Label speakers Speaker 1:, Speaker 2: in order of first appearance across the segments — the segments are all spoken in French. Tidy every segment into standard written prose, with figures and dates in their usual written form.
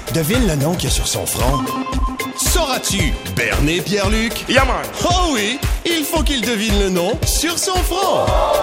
Speaker 1: Devine le nom qu'il y a sur son front. Sauras-tu berner Pierre-Luc?
Speaker 2: Yaman!
Speaker 1: Oh oui, il faut qu'il devine le nom sur son front.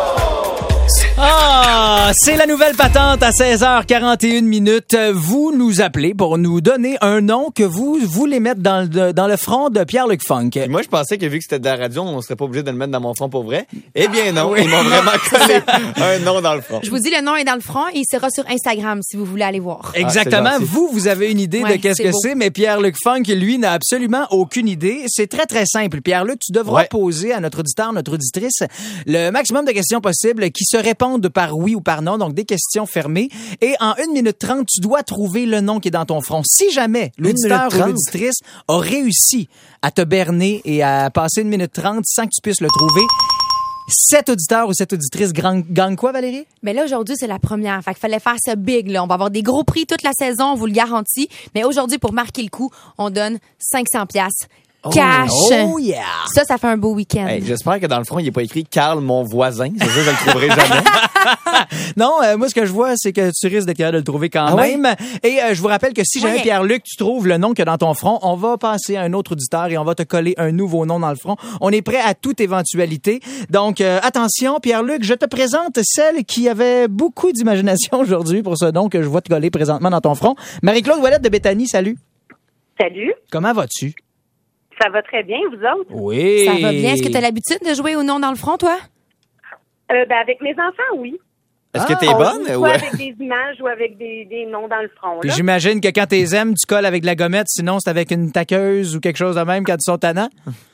Speaker 3: Ah, c'est la nouvelle patente à 16h41. Vous nous appelez pour nous donner un nom que vous voulez mettre dans le front de Pierre-Luc Funk.
Speaker 4: Puis moi, je pensais que vu que c'était de la radio, on serait pas obligé de le mettre dans mon front pour vrai. Eh bien non, ils m'ont vraiment collé un nom dans le front.
Speaker 5: Je vous dis, le nom est dans le front et il sera sur Instagram si vous voulez aller voir.
Speaker 3: Exactement.
Speaker 4: c'est gentil.
Speaker 3: Vous avez une idée de qu'est-ce que
Speaker 5: beau.
Speaker 3: c'est, mais Pierre-Luc Funk, lui, n'a absolument aucune idée. C'est très, très simple. Pierre-Luc, tu devras poser à notre auditeur, notre auditrice, le maximum de questions possibles qui se répondent par oui ou par non, donc des questions fermées. Et en 1 minute 30, tu dois trouver le nom qui est dans ton front. Si jamais l'auditeur ou l'auditrice a réussi à te berner et à passer 1 minute 30 sans que tu puisses le trouver, cet auditeur ou cette auditrice gagne quoi, Valérie?
Speaker 5: Mais là, aujourd'hui, c'est la première. Fait qu'il fallait faire ça big, là. On va avoir des gros prix toute la saison, on vous le garantit. Mais aujourd'hui, pour marquer le coup, on donne 500 piastres. Cash.
Speaker 3: Oh yeah!
Speaker 5: Ça fait un beau week-end.
Speaker 4: Hey, j'espère que dans le front, il n'est pas écrit Carl, mon voisin. C'est ça, je le trouverai jamais.
Speaker 3: Non, moi, ce que je vois, c'est que tu risques d'être capable de le trouver quand même. Et je vous rappelle que si jamais, Pierre-Luc, tu trouves le nom qu'il y a dans ton front, on va passer à un autre auditeur et on va te coller un nouveau nom dans le front. On est prêt à toute éventualité. Donc, attention, Pierre-Luc, je te présente celle qui avait beaucoup d'imagination aujourd'hui pour ce nom que je vois te coller présentement dans ton front. Marie-Claude Ouellette de Béthanie, salut.
Speaker 6: Salut.
Speaker 3: Comment vas-tu?
Speaker 6: Ça va très bien, vous autres?
Speaker 3: Oui.
Speaker 5: Ça va bien. Est-ce que tu as l'habitude de jouer au nom dans le front, toi?
Speaker 6: Avec mes enfants, oui.
Speaker 4: Est-ce que t'es
Speaker 6: On
Speaker 4: bonne?
Speaker 6: joue soit avec des images ou avec des noms dans le front.
Speaker 3: Puis
Speaker 6: Là.
Speaker 3: j'imagine que quand t'es aimes, tu colles avec de la gommette, sinon c'est avec une taqueuse ou quelque chose de même quand ils sont tannants.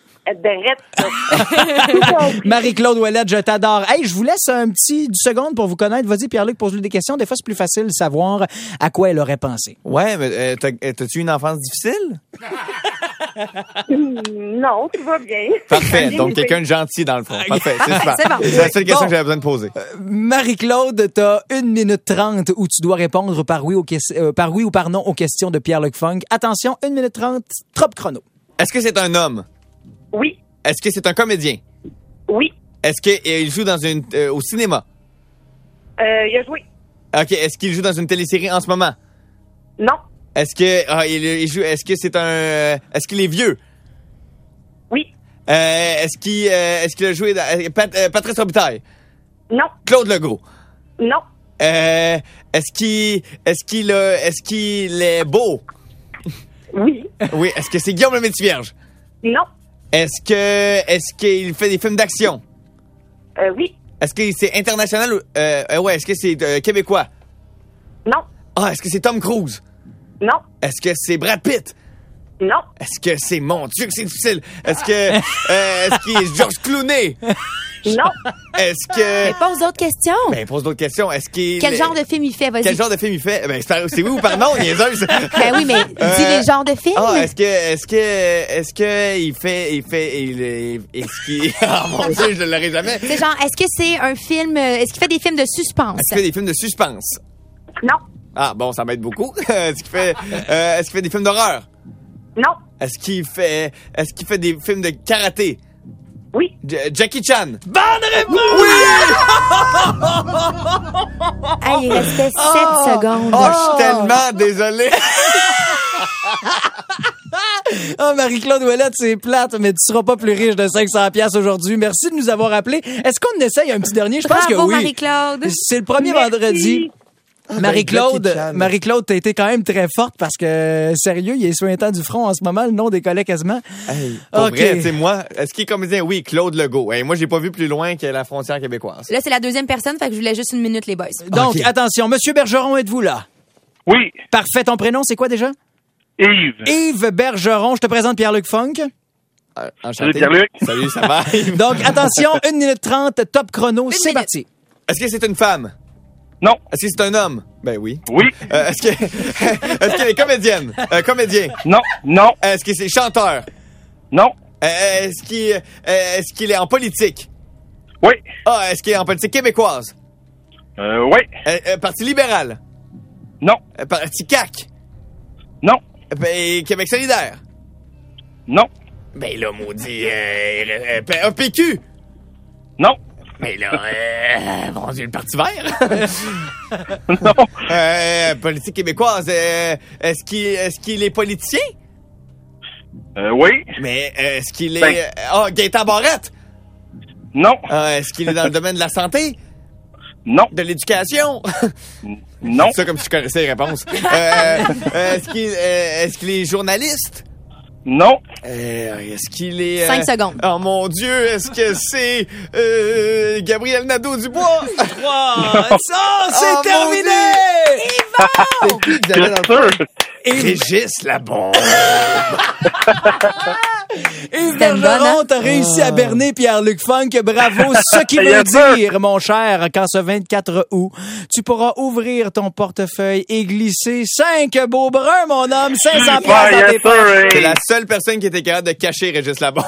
Speaker 3: Marie-Claude Ouellette, je t'adore. Hey, je vous laisse un petit 10 secondes pour vous connaître. Vas-y, Pierre-Luc, pose-lui des questions. Des fois, c'est plus facile de savoir à quoi elle aurait pensé.
Speaker 4: Ouais, mais t'as-tu une enfance difficile?
Speaker 6: Non, tout va bien.
Speaker 4: Parfait. Donc, quelqu'un de gentil dans le fond. Parfait. C'est super.
Speaker 5: C'est bon.
Speaker 4: C'est la seule question que j'avais besoin de poser.
Speaker 3: Marie-Claude, t'as 1 minute 30 où tu dois répondre par oui ou par non aux questions de Pierre-Luc Funk. Attention, 1 minute 30, trop chrono.
Speaker 4: Est-ce que c'est un homme?
Speaker 6: Oui.
Speaker 4: Est-ce que c'est un comédien?
Speaker 6: Oui.
Speaker 4: Est-ce qu'il joue dans au cinéma?
Speaker 6: Il a joué.
Speaker 4: OK. Est-ce qu'il joue dans une télésérie en ce moment?
Speaker 6: Non.
Speaker 4: Est-ce que il joue? Est-ce que c'est un? Est-ce qu'il est vieux?
Speaker 6: Oui.
Speaker 4: Est-ce qu'il a joué dans Patrice Robitaille?
Speaker 6: Non.
Speaker 4: Claude Legault?
Speaker 6: Non.
Speaker 4: Est-ce qu'il est beau?
Speaker 6: Oui.
Speaker 4: Oui. Est-ce que c'est Guillaume le Métis-Vierge?
Speaker 6: Non.
Speaker 4: Est-ce qu'il fait des films d'action?
Speaker 6: Oui.
Speaker 4: Est-ce que c'est international ou est-ce que c'est québécois?
Speaker 6: Non.
Speaker 4: Ah, est-ce que c'est Tom Cruise?
Speaker 6: Non.
Speaker 4: Est-ce que c'est Brad Pitt?
Speaker 6: Non.
Speaker 4: Est-ce que c'est mon Dieu que c'est difficile? Est-ce qu'il est George Clooney?
Speaker 6: Non.
Speaker 4: Est-ce que
Speaker 5: Mais pose d'autres questions.
Speaker 4: Ben pose d'autres questions. Est-ce qu'il
Speaker 5: Quel genre de film il fait? Vas-y.
Speaker 4: Quel genre de film il fait? Ben c'est oui ou par non, niaiseuse.
Speaker 5: Ben oui, mais dis les genres de films.
Speaker 4: Ah, est-ce que il fait est-ce qu'il ah mon Dieu, je ne l'aurai jamais.
Speaker 5: C'est genre, est-ce que c'est un film... Est-ce qu'il fait des films de suspense?
Speaker 4: Est-ce qu'il fait des films de suspense?
Speaker 6: Non.
Speaker 4: Ah bon, ça m'aide beaucoup. Est-ce qu'il fait des films d'horreur?
Speaker 6: Non.
Speaker 4: Est-ce qu'il fait des films de karaté?
Speaker 6: Oui.
Speaker 4: Jackie Chan.
Speaker 3: Bonne réponse!
Speaker 5: Ah, il restait 7 secondes.
Speaker 4: Oh, je suis tellement désolé.
Speaker 3: Oh, Marie-Claude Ouellette, c'est plate, mais tu seras pas plus riche de 500 piastres aujourd'hui. Merci de nous avoir appelés. Est-ce qu'on essaye un petit dernier? Je pense que
Speaker 5: Bravo,
Speaker 3: oui.
Speaker 5: Marie-Claude.
Speaker 3: C'est le premier vendredi. Marie-Claude, t'as été quand même très forte parce que, sérieux, il est sur un temps du front en ce moment, le nom décollait quasiment.
Speaker 4: Hey, pour vrai, tu sais, moi, est-ce qu'il est comédien? Oui, Claude Legault. Hey, moi, j'ai pas vu plus loin que la frontière québécoise.
Speaker 5: Là, c'est la deuxième personne, fait que je voulais juste 1 minute, les boys.
Speaker 3: Donc, attention, Monsieur Bergeron, êtes-vous là?
Speaker 2: Oui.
Speaker 3: Parfait, ton prénom, c'est quoi déjà?
Speaker 2: Yves.
Speaker 3: Yves Bergeron, je te présente Pierre-Luc Funk.
Speaker 4: Enchanté.
Speaker 2: Salut, Pierre-Luc.
Speaker 4: Salut, ça va?
Speaker 3: Donc, attention, 1 minute 30, top chrono, c'est
Speaker 5: minute.
Speaker 3: parti.
Speaker 4: Est-ce que c'est une femme?
Speaker 2: Non.
Speaker 4: Est-ce que c'est un homme? Ben oui.
Speaker 2: Oui.
Speaker 4: Est-ce qu'elle est comédienne? Comédien?
Speaker 2: Non. Non.
Speaker 4: Est-ce que c'est chanteur?
Speaker 2: Non.
Speaker 4: Est-ce qu'il est en politique?
Speaker 2: Oui.
Speaker 4: Ah, est-ce qu'il est en politique québécoise?
Speaker 2: Oui.
Speaker 4: Parti libéral?
Speaker 2: Non.
Speaker 4: Parti CAQ?
Speaker 2: Non.
Speaker 4: Ben, Québec solidaire?
Speaker 2: Non.
Speaker 4: Ben là, maudit... PQ?
Speaker 2: Non.
Speaker 4: Mais là, mon Dieu, le Parti vert.
Speaker 2: Non.
Speaker 4: Politique québécoise, est-ce qu'il est politicien?
Speaker 2: Oui.
Speaker 4: Mais est-ce qu'il
Speaker 2: Ben.
Speaker 4: est... Gaétan Barrette.
Speaker 2: Non.
Speaker 4: Est-ce qu'il est dans le domaine de la santé?
Speaker 2: Non.
Speaker 4: De l'éducation?
Speaker 2: Non.
Speaker 4: C'est ça comme si je connaissais les réponses. Est-ce qu'il est journaliste?
Speaker 2: Non.
Speaker 4: Est-ce qu'il est...
Speaker 5: 5 secondes.
Speaker 4: Oh mon Dieu, est-ce que c'est Gabriel Nadeau-Dubois?
Speaker 3: C'est terminé!
Speaker 4: C'est qui que vous avez dans le fond? Régis Labombe.
Speaker 3: Yves
Speaker 5: C'était une bonne,
Speaker 3: Bergeron,
Speaker 5: hein?
Speaker 3: t'as réussi à berner Pierre-Luc Funk. Bravo. Ce qui veut
Speaker 2: Yes, sir.
Speaker 3: dire, mon cher, qu'en ce 24 août, tu pourras ouvrir ton portefeuille et glisser 5 beaux bruns, mon homme. 500 piastres dans
Speaker 2: Yes,
Speaker 3: tes poches.
Speaker 2: sir.
Speaker 4: C'est la seule personne qui était capable de cacher Régis Labombe.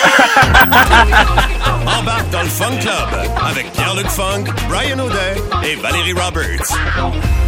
Speaker 1: Embarque dans le Fun Club avec Pierre-Luc Funk, Brian Audet et Valérie Roberts.